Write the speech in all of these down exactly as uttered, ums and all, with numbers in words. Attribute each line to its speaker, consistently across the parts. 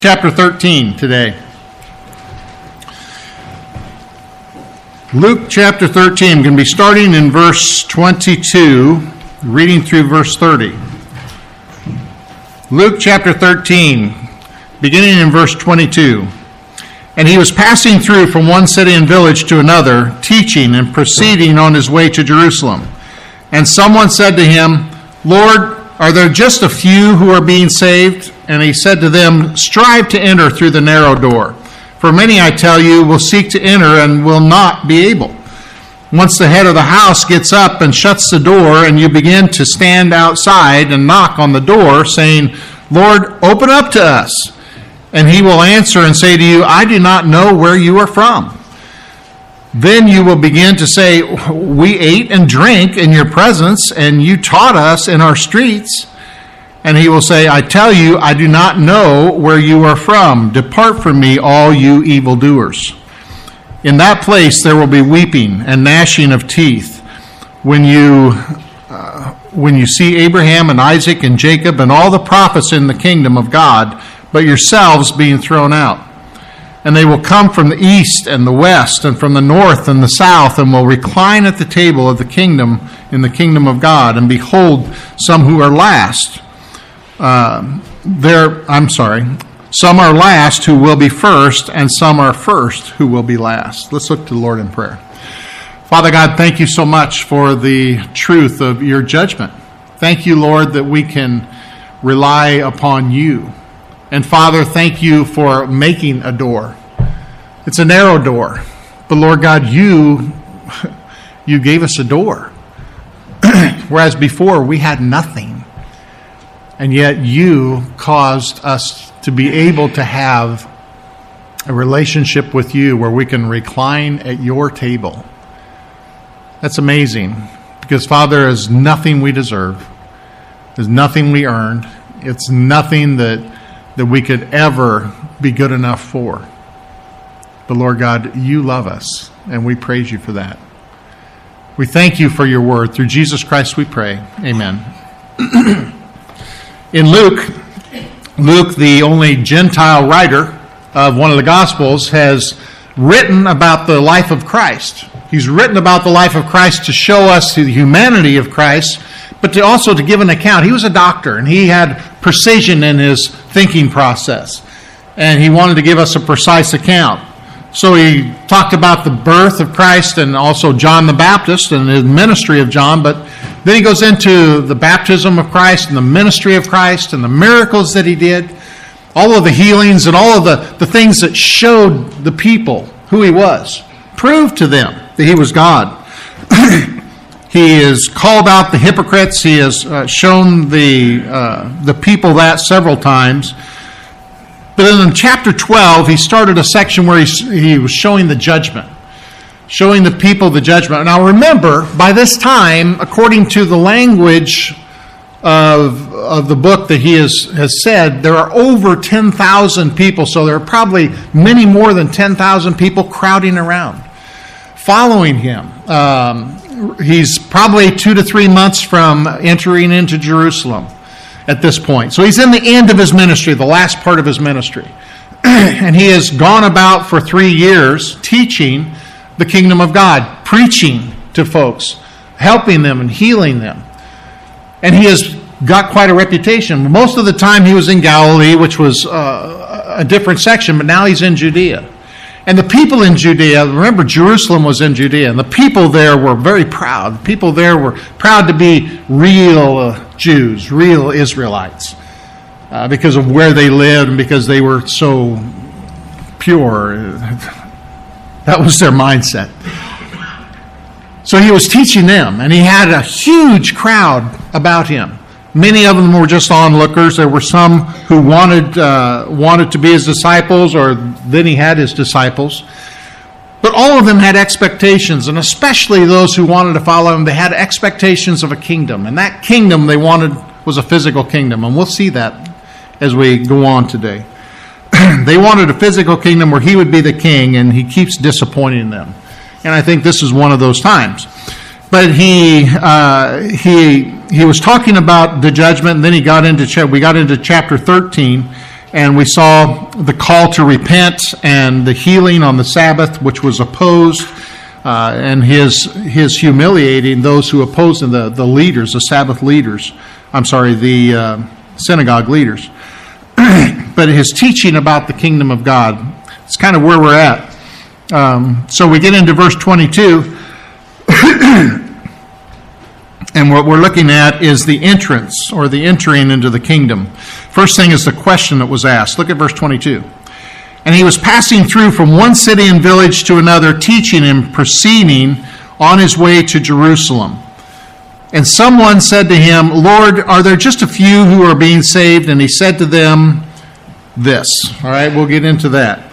Speaker 1: Chapter thirteen today. Luke chapter thirteen. I'm going to be starting in verse twenty-two, reading through verse thirty. Luke chapter thirteen, beginning in verse twenty-two. And he was passing through from one city and village to another, teaching and proceeding on his way to Jerusalem. And someone said to him, Lord, are there just a few who are being saved? And he said to them, strive to enter through the narrow door. For many, I tell you, will seek to enter and will not be able. Once the head of the house gets up and shuts the door, and you begin to stand outside and knock on the door, saying, Lord, open up to us. And he will answer and say to you, I do not know where you are from. Then you will begin to say, we ate and drank in your presence, and you taught us in our streets. And he will say, I tell you, I do not know where you are from. Depart from me, all you evildoers. In that place there will be weeping and gnashing of teeth when you uh, when you see Abraham and Isaac and Jacob and all the prophets in the kingdom of God, but yourselves being thrown out. And they will come from the east and the west and from the north and the south, and will recline at the table of the kingdom in the kingdom of God. And behold, some who are last, uh, there, I'm sorry, some are last who will be first, and some are first who will be last. Let's look to the Lord in prayer. Father God, thank you so much for the truth of your judgment. Thank you, Lord, that we can rely upon you. And Father, thank you for making a door. It's a narrow door. But Lord God, you, you gave us a door. Whereas before we had nothing. And yet you caused us to be able to have a relationship with you where we can recline at your table. That's amazing. Because Father, there's nothing we deserve. There's nothing we earned. It's nothing that that we could ever be good enough for. But Lord God, you love us, and we praise you for that. We thank you for your word. Through Jesus Christ we pray. Amen. In Luke, Luke, the only Gentile writer of one of the Gospels, has written about the life of Christ. He's written about the life of Christ to show us the humanity of Christ, but to also to give an account. He was a doctor, and he had precision in his thinking process. And he wanted to give us a precise account. So he talked about the birth of Christ and also John the Baptist and the ministry of John. But then he goes into the baptism of Christ and the ministry of Christ and the miracles that he did. All of the healings and all of the, the things that showed the people who he was. Proved to them that he was God. He has called out the hypocrites. He has uh, shown the uh, the people that several times. But then in chapter twelve, he started a section where he, he was showing the judgment. Showing the people the judgment. Now remember, by this time, according to the language of, of the book that he has, has said, there are over ten thousand people. So there are probably many more than ten thousand people crowding around, following him. Um, He's probably two to three months from entering into Jerusalem at this point. So he's in the end of his ministry, the last part of his ministry. And he has gone about for three years teaching the kingdom of God, preaching to folks, helping them and healing them. And he has got quite a reputation. Most of the time he was in Galilee, which was uh, a different section, but now he's in Judea. And the people in Judea, remember Jerusalem was in Judea, and the people there were very proud. The people there were proud to be real uh, Jews, real Israelites, uh, because of where they lived and because they were so pure. That was their mindset. So he was teaching them, and he had a huge crowd about him. Many of them were just onlookers. There were some who wanted uh, wanted to be his disciples, or then he had his disciples. But all of them had expectations, and especially those who wanted to follow him, they had expectations of a kingdom. And that kingdom they wanted was a physical kingdom, and we'll see that as we go on today. They wanted a physical kingdom where he would be the king, and he keeps disappointing them. And I think this is one of those times. But he uh, he he was talking about the judgment, and then he got into we got into chapter thirteen, And we saw the call to repent and the healing on the Sabbath, which was opposed, uh, and his his humiliating those who opposed him, the, the leaders, the Sabbath leaders. I'm sorry, the uh, synagogue leaders. But his teaching about the kingdom of God, it's kind of where we're at. Um, so we get into verse twenty-two, and what we're looking at is the entrance or the entering into the kingdom. First thing is the question that was asked. Look at verse twenty-two. And he was passing through from one city and village to another, teaching and proceeding on his way to Jerusalem. And someone said to him, Lord, are there just a few who are being saved? And he said to them this. All right, we'll get into that.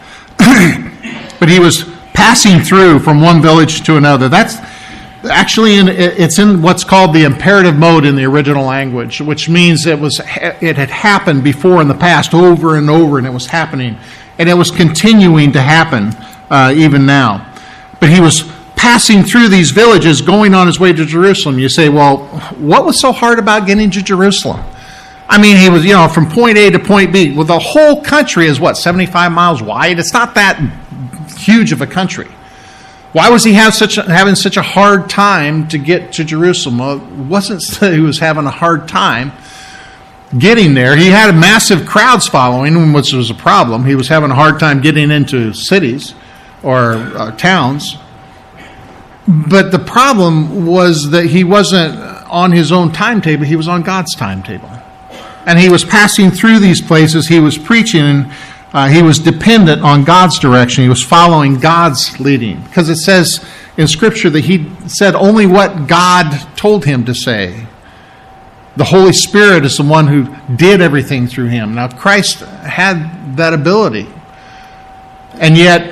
Speaker 1: But he was passing through from one village to another. That's actually in, it's in what's called the imperative mode in the original language, which means it was it had happened before in the past over and over, and it was happening, and it was continuing to happen uh, even now. But he was passing through these villages, going on his way to Jerusalem. You say, well, what was so hard about getting to Jerusalem? I mean, he was, you know, from point A to point B. Well, the whole country is, what, seventy-five miles wide? It's not that huge of a country. Why was he have such a, having such a hard time to get to Jerusalem? Well, it wasn't that he was having a hard time getting there. He had massive crowds following him, which was a problem. He was having a hard time getting into cities or uh, towns. But the problem was that he wasn't on his own timetable. He was on God's timetable. And he was passing through these places. He was preaching, and uh, he was dependent on God's direction. He was following God's leading. Because it says in Scripture that he said only what God told him to say. The Holy Spirit is the one who did everything through him. Now, Christ had that ability. And yet,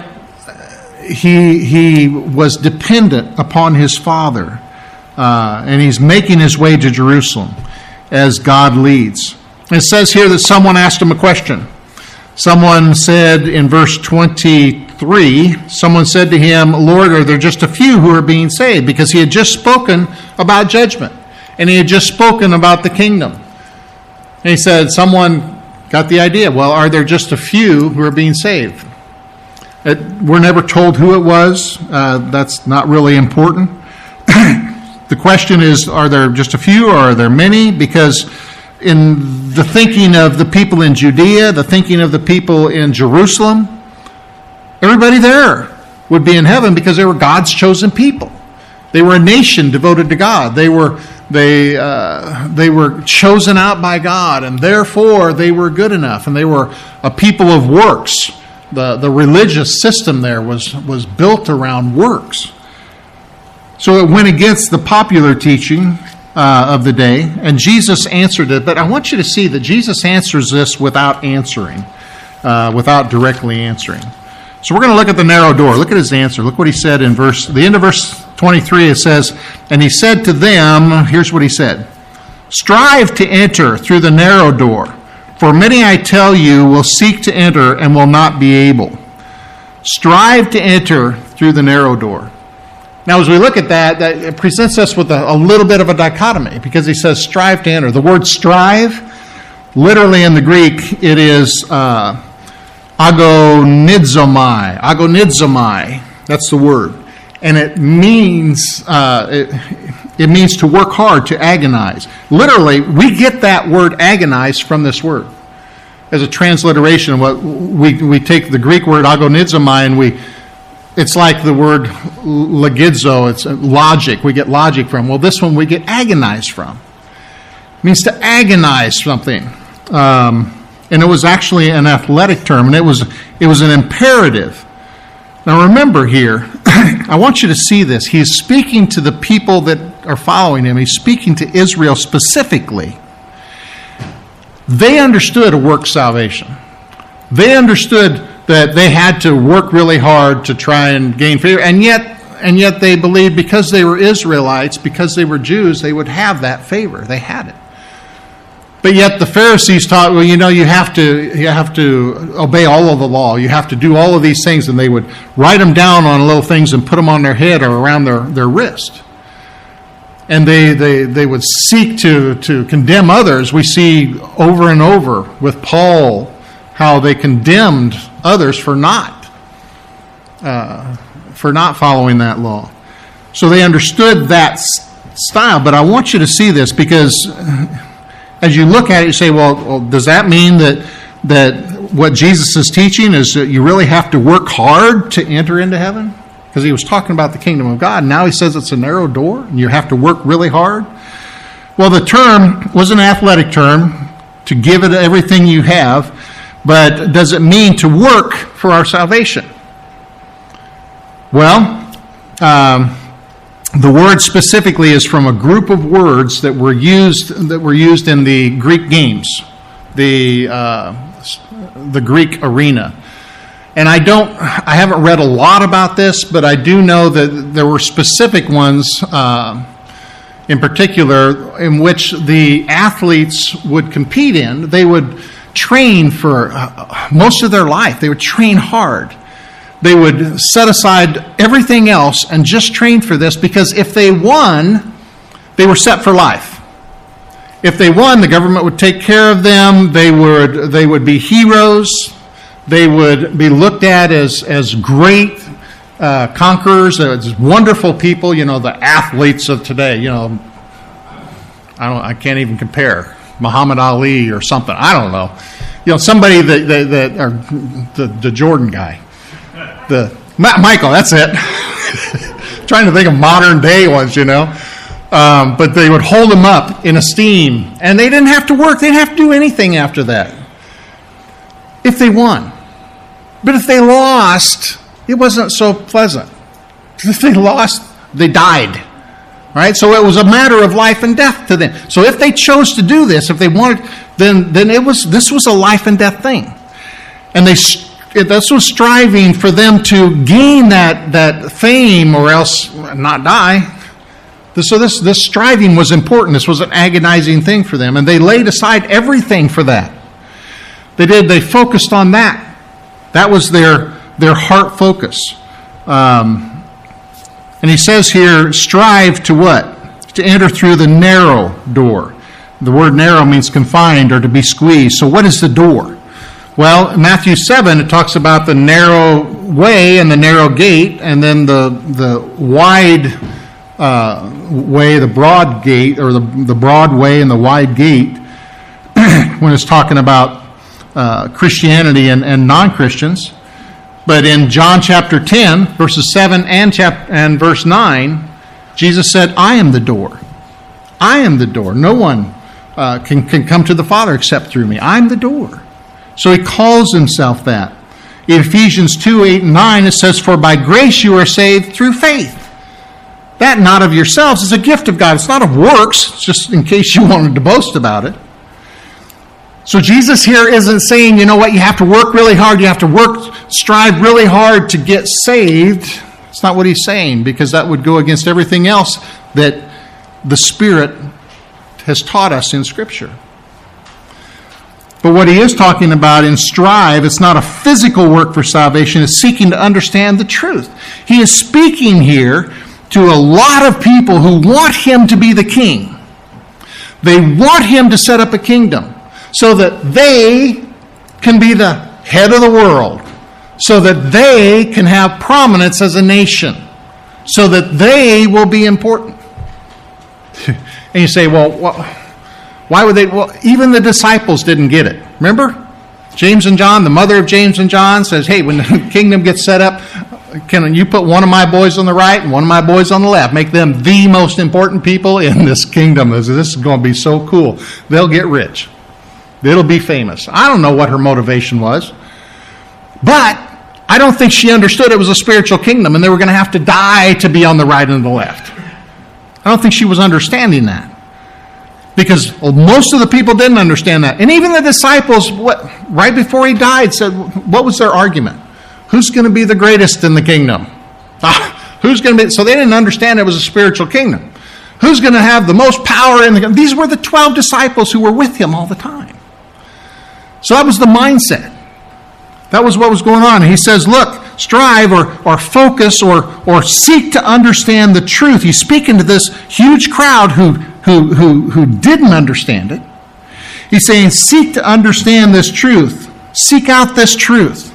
Speaker 1: he he was dependent upon his Father. Uh, and he's making his way to Jerusalem as God leads. It says here that someone asked him a question. Someone said in verse twenty-three, someone said to him, Lord, are there just a few who are being saved? Because he had just spoken about judgment. And he had just spoken about the kingdom. And he said, someone got the idea. Well, are there just a few who are being saved? It, we're never told who it was. Uh, that's not really important. The question is, are there just a few or are there many? Because in the thinking of the people in Judea, the thinking of the people in Jerusalem, everybody there would be in heaven because they were God's chosen people. They were a nation devoted to God. They were they uh, they were chosen out by God, and therefore they were good enough, and they were a people of works. The the religious system there was was built around works. So it went against the popular teaching uh, of the day, and Jesus answered it. But I want you to see that Jesus answers this without answering, uh, without directly answering. So we're going to look at the narrow door. Look at his answer. Look what he said in verse, the end of verse twenty-three. It says, and he said to them, here's what he said, strive to enter through the narrow door, for many, I tell you, will seek to enter and will not be able. Strive to enter through the narrow door. Now, as we look at that, that it presents us with a, a little bit of a dichotomy, because he says strive to enter. The word strive, literally in the Greek, it is uh, agonizomai. Agonizomai, that's the word. And it means uh, it, it means to work hard, to agonize. Literally, we get that word agonize from this word as a transliteration. What we we take the Greek word agonizomai and we it's like the word logizo. It's logic. We get logic from. Well, this one we get agonize from. It means to agonize something. Um, and it was actually an athletic term, and it was it was an imperative. Now remember here, I want you to see this. He's speaking to the people that are following him. He's speaking to Israel specifically. They understood a work salvation. They understood that they had to work really hard to try and gain favor, and yet and yet they believed because they were Israelites, because they were Jews, they would have that favor. They had it. But yet the Pharisees taught, well, you know, you have to you have to obey all of the law. You have to do all of these things, and they would write them down on little things and put them on their head or around their, their wrist. And they, they, they would seek to, to condemn others. We see over and over with Paul how they condemned others for not, uh, for not following that law. So they understood that s- style. But I want you to see this, because as you look at it, you say, well, well does that mean that that what Jesus is teaching is that you really have to work hard to enter into heaven? Because he was talking about the kingdom of God. Now he says it's a narrow door and you have to work really hard. Well, the term was an athletic term, to give it everything you have, but does it mean to work for our salvation? Well, um, the word specifically is from a group of words that were used that were used in the Greek games, the uh, the Greek arena. And I don't, I haven't read a lot about this, but I do know that there were specific ones, uh, in particular, in which the athletes would compete in. They would train for uh, most of their life. They would train hard. They would set aside everything else and just train for this, because if they won, they were set for life. If they won, the government would take care of them. They would they would be heroes. They would be looked at as as great uh, conquerors, as wonderful people. You know, the athletes of today. You know, I don't. I can't even compare Muhammad Ali or something. I don't know. You know, somebody that that, that or the the Jordan guy, the Michael. That's it. Trying to think of modern day ones. You know. Um, but they would hold them up in esteem, and they didn't have to work. They didn't have to do anything after that if they won. But if they lost, it wasn't so pleasant. If they lost, they died. Right? So it was a matter of life and death to them. So if they chose to do this, if they wanted, then then it was this was a life and death thing, and they this was striving for them to gain that that fame or else not die. So this, this striving was important. This was an agonizing thing for them. And they laid aside everything for that. They did. They focused on that. That was their, their heart focus. Um, and he says here, strive to what? To enter through the narrow door. The word narrow means confined or to be squeezed. So what is the door? Well, in Matthew seven, it talks about the narrow way and the narrow gate, and then the, the wide Uh, way, the broad gate, or the, the broad way and the wide gate, when it's talking about uh, Christianity and, and non-Christians. But in John chapter ten, verses seven and, chap- and verse nine, Jesus said, I am the door. I am the door. No one uh, can, can come to the Father except through me. I'm the door. So he calls himself that. In Ephesians two, eight, and nine, it says, for by grace you are saved through faith. That not of yourselves is a gift of God. It's not of works. It's just in case you wanted to boast about it. So Jesus here isn't saying, you know what, you have to work really hard. You have to work, strive really hard to get saved. It's not what he's saying, because that would go against everything else that the Spirit has taught us in Scripture. But what he is talking about in strive, it's not a physical work for salvation. It's seeking to understand the truth. He is speaking here to a lot of people who want him to be the king. They want him to set up a kingdom so that they can be the head of the world, so that they can have prominence as a nation, so that they will be important. And you say, well, why would they? Well, even the disciples didn't get it. Remember? James and John, the mother of James and John, says, hey, when the kingdom gets set up, can you put one of my boys on the right and one of my boys on the left? Make them the most important people in this kingdom. This is going to be so cool. They'll get rich. It'll be famous. I don't know what her motivation was. But I don't think she understood it was a spiritual kingdom and they were going to have to die to be on the right and the left. I don't think she was understanding that. Because most of the people didn't understand that. And even the disciples, what, right before he died, said, what was their argument? Who's going to be the greatest in the kingdom? Ah, who's going to be? So they didn't understand it was a spiritual kingdom. Who's going to have the most power in the kingdom? These were the twelve disciples who were with him all the time. So that was the mindset. That was what was going on. And he says, look, strive or, or focus or, or seek to understand the truth. He's speaking to this huge crowd who, who, who, who didn't understand it. He's saying, seek to understand this truth. Seek out this truth.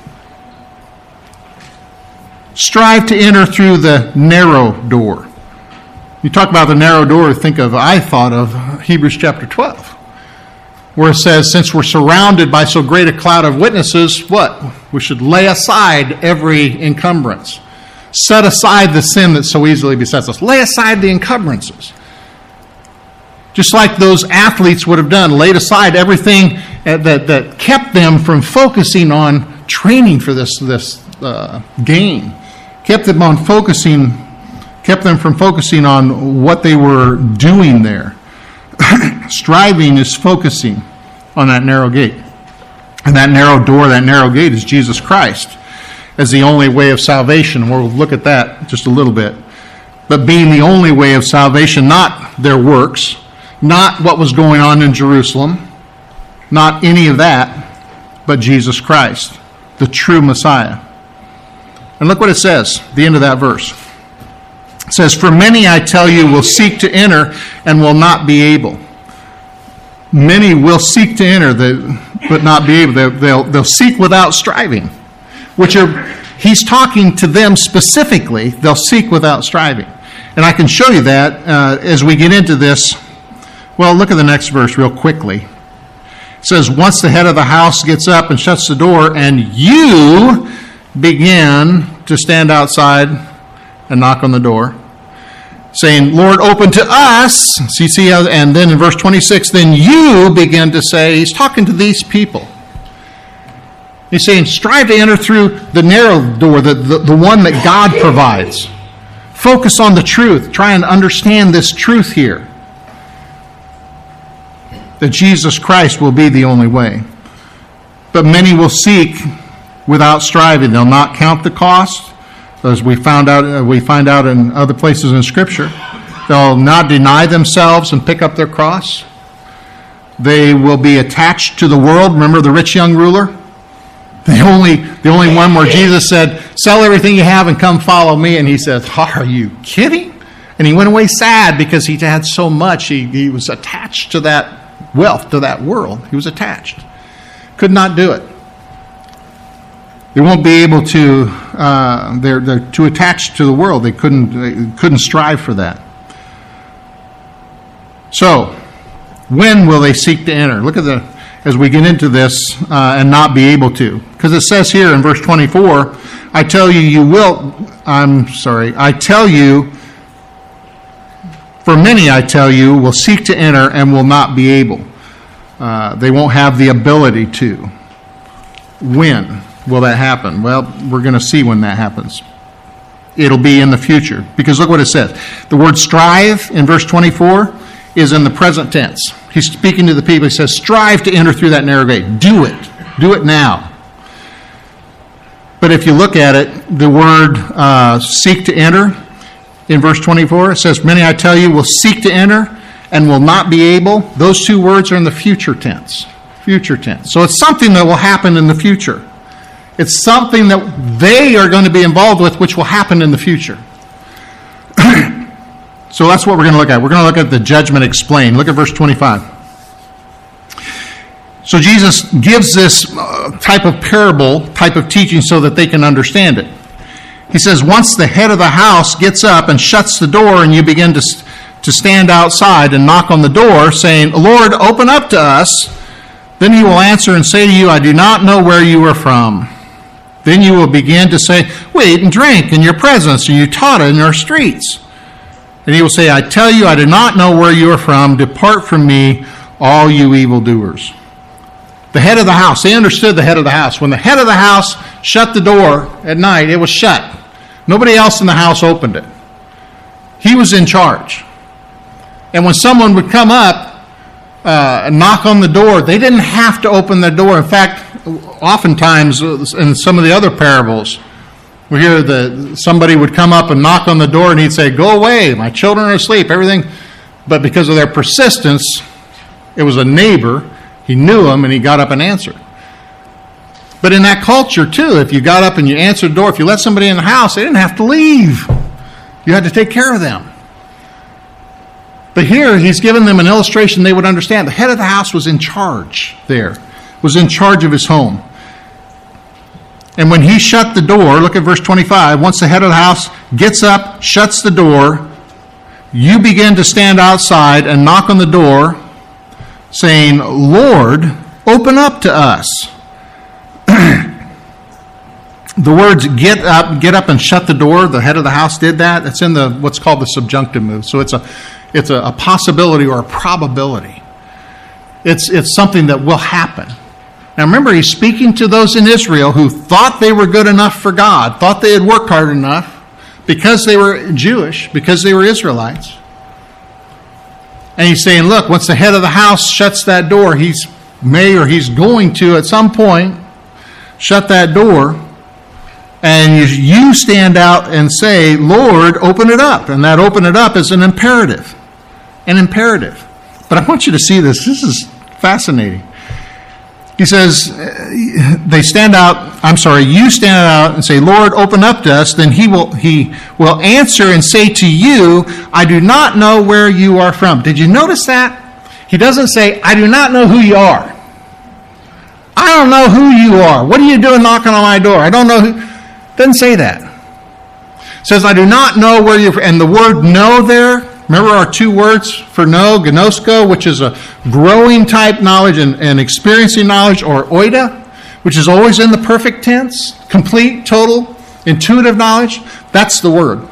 Speaker 1: Strive to enter through the narrow door. You talk about the narrow door, think of, I thought of Hebrews chapter twelve, where it says, since we're surrounded by so great a cloud of witnesses, what? We should lay aside every encumbrance. Set aside the sin that so easily besets us. Lay aside the encumbrances. Just like those athletes would have done, laid aside everything that, that kept them from focusing on training for this, this uh, game. Kept them on focusing, kept them from focusing on what they were doing there. Striving is focusing on that narrow gate. And that narrow door, that narrow gate is Jesus Christ as the only way of salvation. We'll look at that just a little bit. But being the only way of salvation, not their works, not what was going on in Jerusalem, not any of that, but Jesus Christ, the true Messiah. And look what it says, the end of that verse. It says, for many, I tell you, will seek to enter and will not be able. Many will seek to enter, but not be able. They'll, they'll, they'll seek without striving, which are, he's talking to them specifically. They'll seek without striving. And I can show you that uh, as we get into this. Well, look at the next verse real quickly. It says, once the head of the house gets up and shuts the door, and you begin to stand outside and knock on the door, saying, Lord, open to us. So you see how, and then in verse twenty-six, then you begin to say, he's talking to these people. He's saying, strive to enter through the narrow door, the, the, the one that God provides. Focus on the truth. Try and understand this truth here. That Jesus Christ will be the only way. But many will seek without striving. They'll not count the cost, as we found out. We find out in other places in Scripture. They'll not deny themselves and pick up their cross. They will be attached to the world. Remember the rich young ruler? The only, the only one where Jesus said, sell everything you have and come follow me. And he says, are you kidding? And he went away sad because he had so much. He, he was attached to that wealth, to that world. He was attached. Could not do it. They won't be able to, uh, they're, they're too attached to the world. They couldn't, they couldn't strive for that. So, when will they seek to enter? Look at the, as we get into this uh, and not be able to. Because it says here in verse twenty-four, I tell you, you will, I'm sorry, I tell you, for many, I tell you, will seek to enter and will not be able. Uh, they won't have the ability to. When will that happen? Well, we're going to see when that happens. It'll be in the future. Because look what it says. The word strive in verse twenty-four is in the present tense. He's speaking to the people. He says, strive to enter through that narrow gate. Do it. Do it now. But if you look at it, the word uh, seek to enter, in verse twenty-four, it says, many, I tell you, will seek to enter and will not be able. Those two words are in the future tense. Future tense. So it's something that will happen in the future. It's something that they are going to be involved with, which will happen in the future. So that's what we're going to look at. We're going to look at the judgment explained. Look at verse twenty-five. So Jesus gives this uh, type of parable, type of teaching so that they can understand it. He says, once the head of the house gets up and shuts the door and you begin to, to stand outside and knock on the door saying, Lord, open up to us, then he will answer and say to you, I do not know where you are from. Then you will begin to say, we ate and drank in your presence and you taught in our streets. And he will say, I tell you, I do not know where you are from. Depart from me, all you evildoers. The head of the house, they understood the head of the house. When the head of the house shut the door at night, it was shut. Nobody else in the house opened it. He was in charge. And when someone would come up uh, and knock on the door, they didn't have to open the door. In fact, oftentimes in some of the other parables, we hear that somebody would come up and knock on the door and he'd say, go away, my children are asleep, everything. But because of their persistence, it was a neighbor. He knew him and he got up and answered. But in that culture too, if you got up and you answered the door, if you let somebody in the house, they didn't have to leave. You had to take care of them. But here he's given them an illustration they would understand. The head of the house was in charge there, was in charge of his home. And when he shut the door, look at verse twenty-five, once the head of the house gets up, shuts the door, you begin to stand outside and knock on the door, saying, Lord, open up to us. The words get up, get up and shut the door, the head of the house did that. It's in the what's called the subjunctive mood. So it's a it's a, a possibility or a probability. It's it's something that will happen. Now remember, he's speaking to those in Israel who thought they were good enough for God, thought they had worked hard enough because they were Jewish, because they were Israelites. And he's saying, look, once the head of the house shuts that door, he's may or he's going to at some point shut that door, and you, you stand out and say, Lord, open it up. And that open it up is an imperative. An imperative. But I want you to see this. This is fascinating. He says, they stand out, I'm sorry, you stand out and say, Lord, open up to us. Then he will he will answer and say to you, I do not know where you are from. Did you notice that? He doesn't say, I do not know who you are. I don't know who you are. What are you doing knocking on my door? I don't know who. Doesn't say that. It says, I do not know where you're from. And the word know there, remember our two words for know, gnosko, which is a growing type knowledge and, and experiencing knowledge, or oida, which is always in the perfect tense, complete, total, intuitive knowledge. That's the word.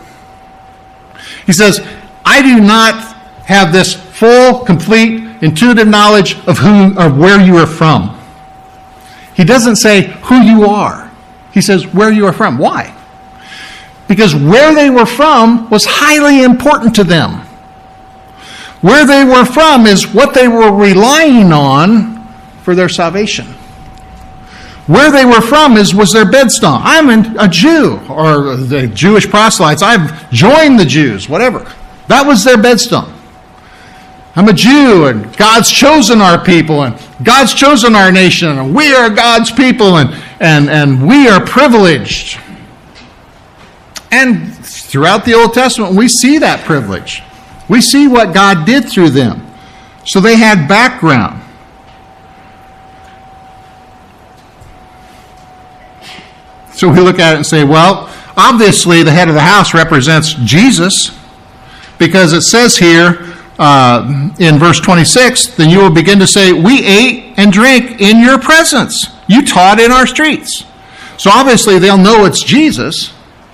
Speaker 1: He says, I do not have this full, complete, intuitive knowledge of who, of where you are from. He doesn't say who you are. He says where you are from. Why? Because where they were from was highly important to them. Where they were from is what they were relying on for their salvation. Where they were from is was their bedstone. I'm a Jew, or the Jewish proselytes. I've joined the Jews, whatever. That was their bedstone. I'm a Jew, and God's chosen our people, and God's chosen our nation, and we are God's people, and, and, and we are privileged. And throughout the Old Testament, we see that privilege. We see what God did through them. So they had background. So we look at it and say, well, obviously the head of the house represents Jesus, because it says here, Uh, in verse twenty-six, then you will begin to say, we ate and drank in your presence. You taught in our streets. So obviously they'll know it's Jesus.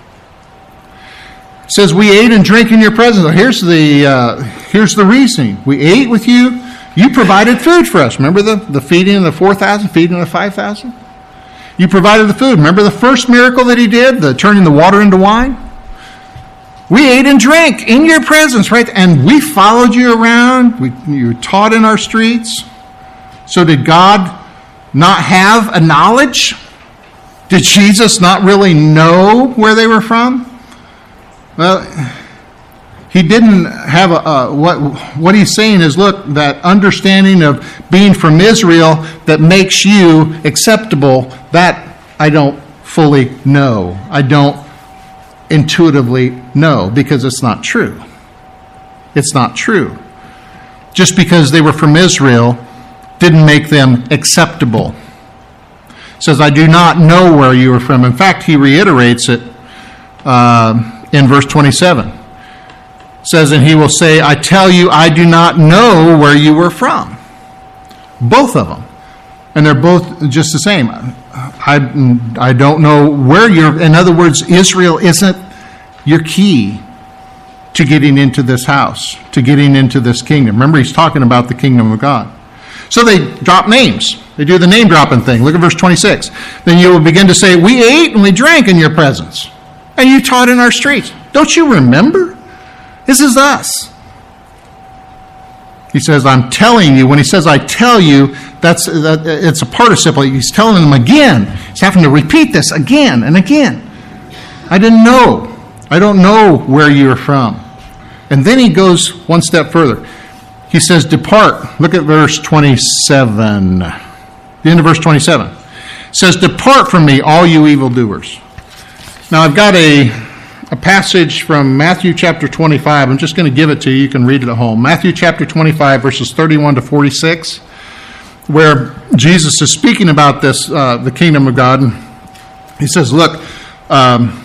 Speaker 1: It says, we ate and drank in your presence. Here's the uh, here's the reasoning. We ate with you. You provided food for us. Remember the, the feeding of the four thousand, feeding of the five thousand? You provided the food. Remember the first miracle that he did, the turning the water into wine? We ate and drank in your presence, right? And we followed you around. We, you taught in our streets. So did God not have a knowledge? Did Jesus not really know where they were from? Well, he didn't have a, uh, what, what he's saying is, look, that understanding of being from Israel that makes you acceptable, that I don't fully know. I don't intuitively know, because it's not true. It's not true. Just because they were from Israel didn't make them acceptable. It says, I do not know where you are from. In fact, he reiterates it uh, in verse twenty-seven. It says, and he will say, I tell you, I do not know where you were from. Both of them. And they're both just the same. I, I don't know where you're... In other words, Israel isn't your key to getting into this house, to getting into this kingdom. Remember, he's talking about the kingdom of God. So they drop names. They do the name-dropping thing. Look at verse twenty-six. Then you will begin to say, we ate and we drank in your presence, and you taught in our streets. Don't you remember? This is us. He says, I'm telling you. When he says, I tell you, that's that, it's a participle. He's telling them again. He's having to repeat this again and again. I didn't know. I don't know where you're from. And then he goes one step further. He says, depart. Look at verse twenty-seven. The end of verse twenty-seven. It says, depart from me, all you evildoers. Now, I've got a, a passage from Matthew chapter twenty-five. I'm just going to give it to you. You can read it at home. Matthew chapter twenty-five, verses thirty-one to forty-six, where Jesus is speaking about this, uh, the kingdom of God. He says, look, um,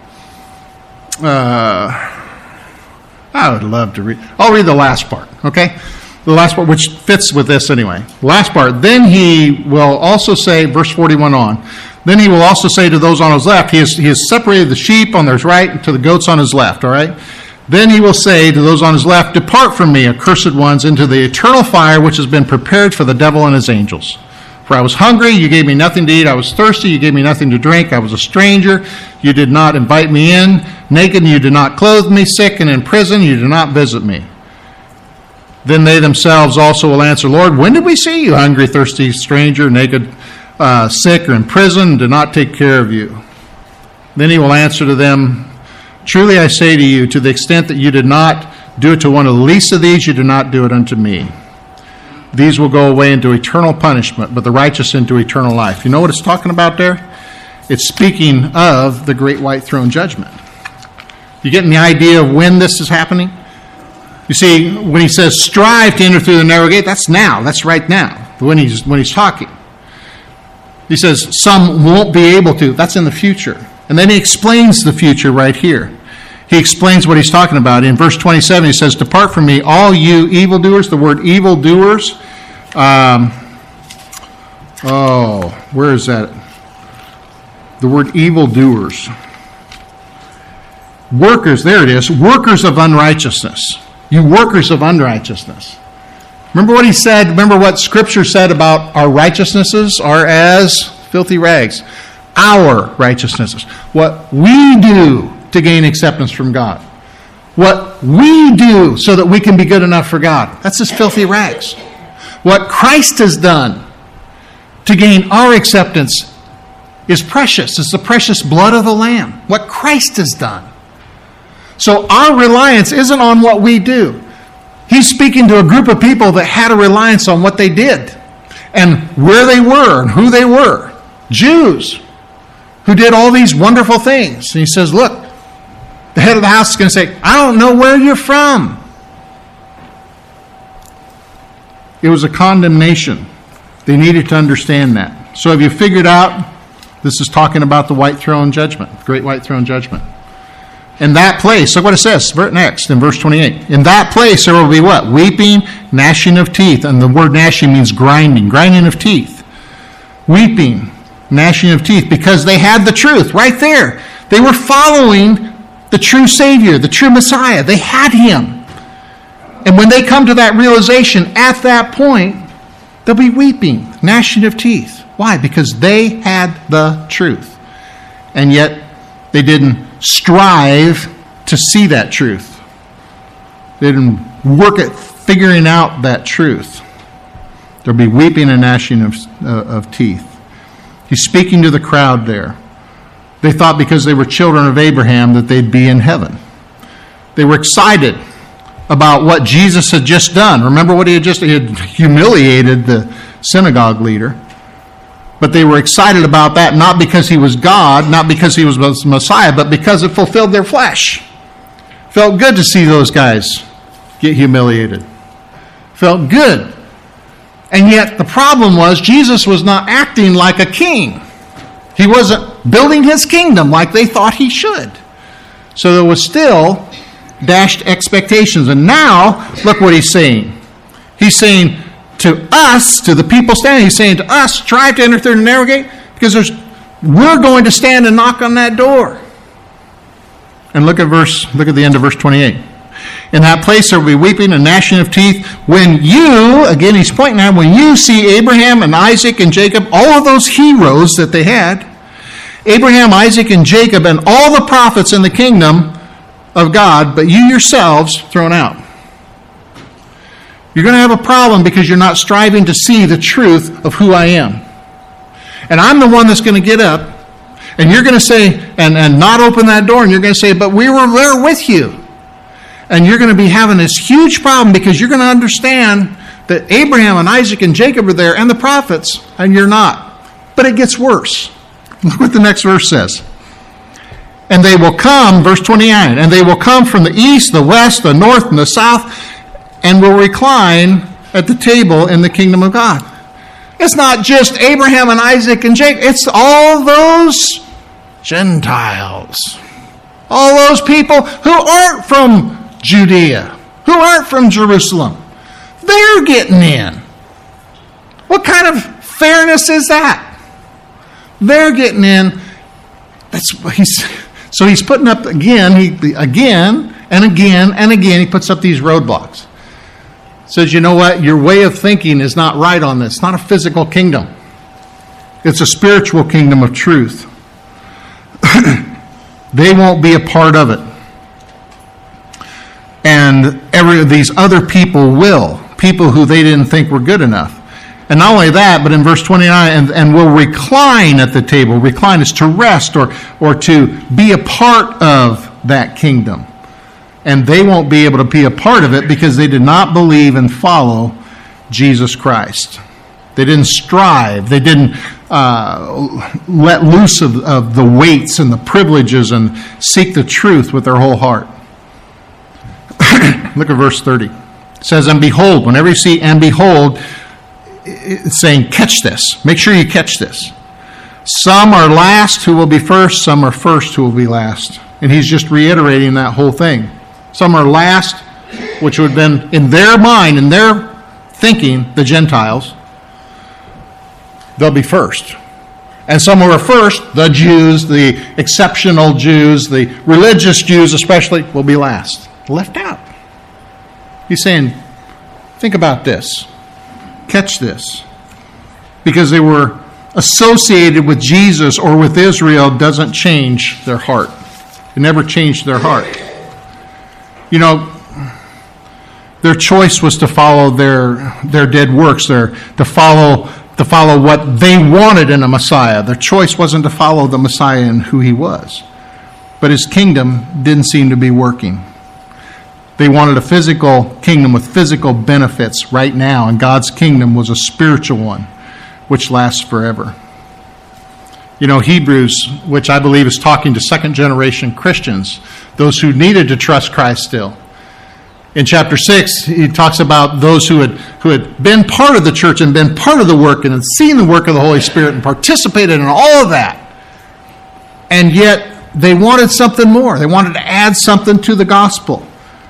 Speaker 1: uh, I would love to read. I'll read the last part, okay? The last part, which fits with this anyway. The last part. Then he will also say, verse forty-one on, then he will also say to those on his left, he has, he has separated the sheep on his right and to the goats on his left, all right? Then he will say to those on his left, depart from me, accursed ones, into the eternal fire which has been prepared for the devil and his angels. For I was hungry, you gave me nothing to eat. I was thirsty, you gave me nothing to drink. I was a stranger, you did not invite me in. Naked, you did not clothe me. Sick and in prison, you did not visit me. Then they themselves also will answer, Lord, when did we see you hungry, thirsty, stranger, naked, uh, sick, or in prison, and did not take care of you? Then he will answer to them, truly I say to you, to the extent that you did not do it to one of the least of these, you did not do it unto me. These will go away into eternal punishment, but the righteous into eternal life. You know what it's talking about there? It's speaking of the great white throne judgment. You getting the idea of when this is happening? You see, when he says strive to enter through the narrow gate, that's now. That's right now, when he's, when he's talking. He says some won't be able to. That's in the future. And then he explains the future right here. He explains what he's talking about. In verse twenty-seven, he says, depart from me, all you evildoers. The word evildoers. Um, oh, where is that? The word evildoers. Workers, there it is. Workers of unrighteousness. You workers of unrighteousness. Remember what he said? Remember what Scripture said about our righteousnesses are as filthy rags. Our righteousnesses. What we do to gain acceptance from God. What we do so that we can be good enough for God. That's as filthy rags. What Christ has done to gain our acceptance is precious. It's the precious blood of the Lamb. What Christ has done. So our reliance isn't on what we do. He's speaking to a group of people that had a reliance on what they did and where they were and who they were. Jews who did all these wonderful things. And he says, look, the head of the house is going to say, I don't know where you're from. It was a condemnation. They needed to understand that. So have you figured out this is talking about the white throne judgment, great white throne judgment? In that place, look what it says next in verse twenty-eight. In that place there will be what? Weeping, gnashing of teeth. And the word gnashing means grinding, grinding of teeth. Weeping, gnashing of teeth, because they had the truth right there. They were following the true Savior, the true Messiah. They had him. And when they come to that realization, at that point, they'll be weeping, gnashing of teeth. Why? Because they had the truth. And yet, they didn't strive to see that truth. They didn't work at figuring out that truth. There'll be weeping and gnashing of, uh, of teeth. He's speaking to the crowd there. They thought because they were children of Abraham that they'd be in heaven. They were excited about what Jesus had just done. Remember what he had just, he had humiliated the synagogue leader. But they were excited about that, not because he was God, not because he was Messiah, but because it fulfilled their flesh. Felt good to see those guys get humiliated. Felt good. And yet the problem was Jesus was not acting like a king. He wasn't building his kingdom like they thought he should. So there was still dashed expectations. And now, look what he's saying. He's saying to us, to the people standing, he's saying to us, strive to enter through the narrow gate, because there's, we're going to stand and knock on that door. And look at verse, look at the end of verse twenty-eight. In that place there will be weeping and gnashing of teeth when you, again he's pointing out, when you see Abraham and Isaac and Jacob, all of those heroes that they had, Abraham, Isaac, and Jacob, and all the prophets in the kingdom of God, but you yourselves thrown out. You're going to have a problem because you're not striving to see the truth of who I am. And I'm the one that's going to get up, and you're going to say, and, and not open that door, and you're going to say, but we were there with you. And you're going to be having this huge problem because you're going to understand that Abraham and Isaac and Jacob are there, and the prophets, and you're not. But it gets worse. Look what the next verse says. And they will come, verse twenty-nine, and they will come from the east, the west, the north, and the south, and will recline at the table in the kingdom of God. It's not just Abraham and Isaac and Jacob. It's all those Gentiles. All those people who aren't from Judea, who aren't from Jerusalem, they're getting in. What kind of fairness is that? They're getting in. That's he's so he's putting up again, he again and again and again. He puts up these roadblocks. Says, you know what? Your way of thinking is not right on this. It's not a physical kingdom. It's a spiritual kingdom of truth. They won't be a part of it. And every these other people will. People who they didn't think were good enough. And not only that, but in verse twenty-nine, and, and will recline at the table. Recline is to rest or, or to be a part of that kingdom. And they won't be able to be a part of it because they did not believe and follow Jesus Christ. They didn't strive. They didn't uh, let loose of, of the weights and the privileges and seek the truth with their whole heart. Look at verse thirty. It says, and behold, whenever you see and behold, it's saying, catch this. Make sure you catch this. Some are last who will be first. Some are first who will be last. And he's just reiterating that whole thing. Some are last, which would have been in their mind, in their thinking, the Gentiles. They'll be first. And some who are first, the Jews, the exceptional Jews, the religious Jews especially, will be last. Left out. He's saying, think about this. Catch this. Because they were associated with Jesus or with Israel doesn't change their heart. It never changed their heart. You know, their choice was to follow their their dead works, their to follow to follow what they wanted in a Messiah. Their choice wasn't to follow the Messiah and who he was. But his kingdom didn't seem to be working. They wanted a physical kingdom with physical benefits right now, and God's kingdom was a spiritual one, which lasts forever. You know, Hebrews, which I believe is talking to second-generation Christians, those who needed to trust Christ still. In chapter six, he talks about those who had who had been part of the church and been part of the work and had seen the work of the Holy Spirit and participated in all of that. And yet, they wanted something more. They wanted to add something to the gospel.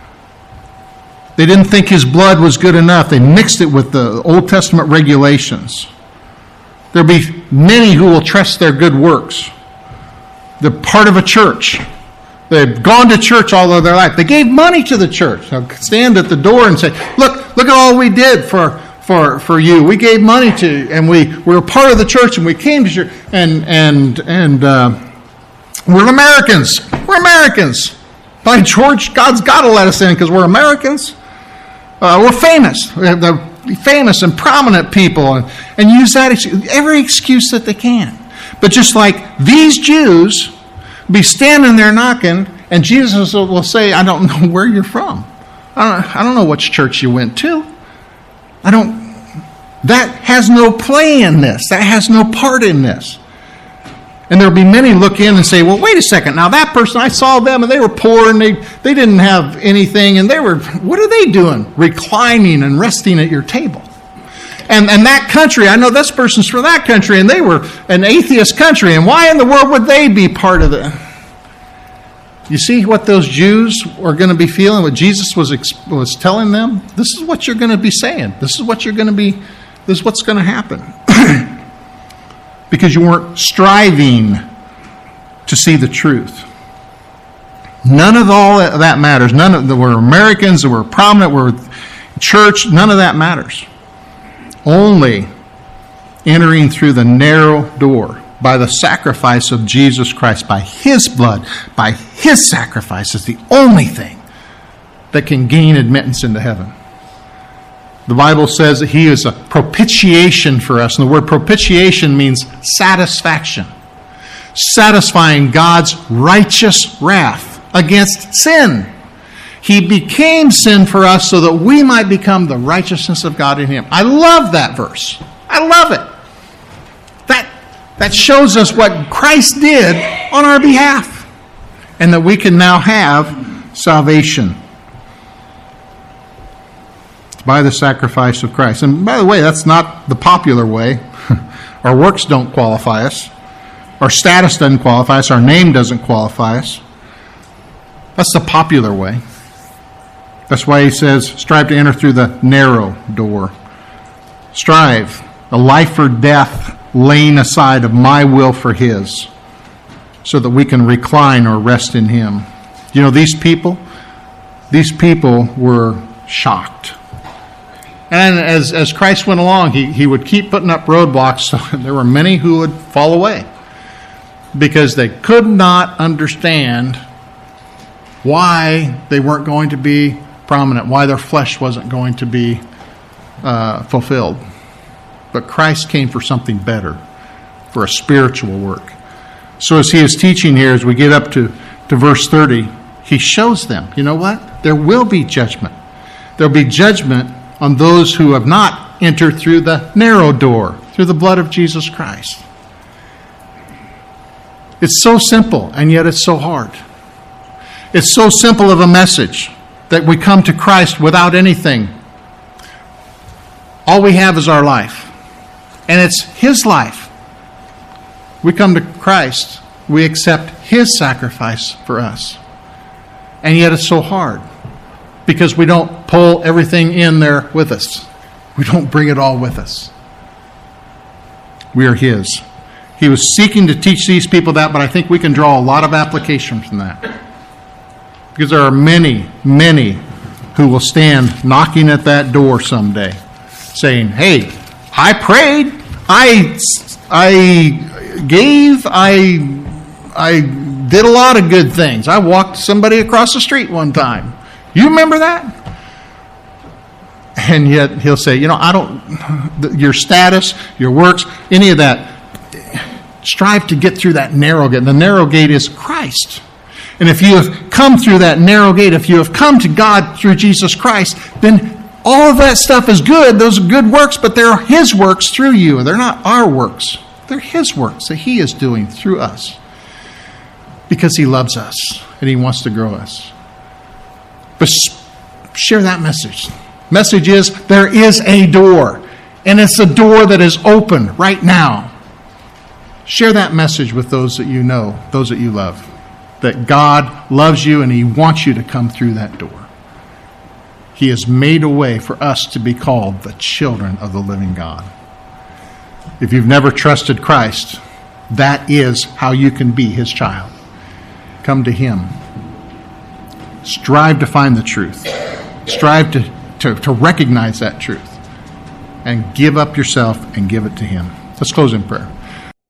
Speaker 1: They didn't think his blood was good enough. They mixed it with the Old Testament regulations. There'll be many who will trust their good works. They're part of a church. They've gone to church all of their life. They gave money to the church. They'll stand at the door and say, look, look at all we did for, for, for you. We gave money to, and we, we were part of the church, and we came to church, and, and, and uh, we're Americans. We're Americans. By George, God's got to let us in because we're Americans. Uh, we're famous. We have the famous and prominent people, and, and use that every excuse that they can. But just like these Jews be standing there knocking, and Jesus will say, I don't know where you're from. I don't, I don't know which church you went to. I don't, that has no play in this. That has no part in this. And there'll be many look in and say, well, wait a second. Now that person, I saw them and they were poor and they, they didn't have anything. And they were, what are they doing? Reclining and resting at your table. And and that country, I know this person's from that country and they were an atheist country. And why in the world would they be part of it? You see what those Jews are going to be feeling, what Jesus was was telling them? This is what you're going to be saying. This is what you're going to be, this is what's going to happen. Because you weren't striving to see the truth. None of all that matters. None of the we're Americans, we're prominent, we're church, none of that matters. Only entering through the narrow door by the sacrifice of Jesus Christ, by his blood, by his sacrifice is the only thing that can gain admittance into heaven. The Bible says that he is a propitiation for us. And the word propitiation means satisfaction. Satisfying God's righteous wrath against sin. He became sin for us so that we might become the righteousness of God in him. I love that verse. I love it. That, that shows us what Christ did on our behalf. And that we can now have salvation by the sacrifice of Christ. And by the way, that's not the popular way. Our works don't qualify us. Our status doesn't qualify us. Our name doesn't qualify us. That's the popular way. That's why he says, strive to enter through the narrow door. Strive, a life or death laying aside of my will for his, so that we can recline or rest in him. You know, these people, these people were shocked. And as, as Christ went along, he, he would keep putting up roadblocks, so there were many who would fall away because they could not understand why they weren't going to be prominent, why their flesh wasn't going to be uh, fulfilled. But Christ came for something better, for a spiritual work. So as he is teaching here, as we get up to, to verse thirty, he shows them, you know what? There will be judgment. There will be judgment on those who have not entered through the narrow door, through the blood of Jesus Christ. It's so simple, and yet it's so hard. It's so simple of a message that we come to Christ without anything. All we have is our life. And it's his life. We come to Christ. We accept his sacrifice for us. And yet it's so hard because we don't pull everything in there with us. We don't bring it all with us. We are his. He was seeking to teach these people that, but I think we can draw a lot of application from that. Because there are many, many who will stand knocking at that door someday saying, hey, I prayed, I, I gave, I, I did a lot of good things. I walked somebody across the street one time. You remember that? And yet he'll say, you know, I don't, your status, your works, any of that, strive to get through that narrow gate. The narrow gate is Christ. And if you have come through that narrow gate, if you have come to God through Jesus Christ, then all of that stuff is good. Those are good works, but they're his works through you. They're not our works. They're his works that he is doing through us because he loves us and he wants to grow us. But share that message. Message is there is a door, and it's a door that is open right now. Share that message with those that you know, those that you love, that God loves you and he wants you to come through that door. He has made a way for us to be called the children of the living God. If you've never trusted Christ, that is how you can be his child. Come to him. Strive to find the truth. Strive to, to, to recognize that truth. And give up yourself and give it to him. Let's close in prayer.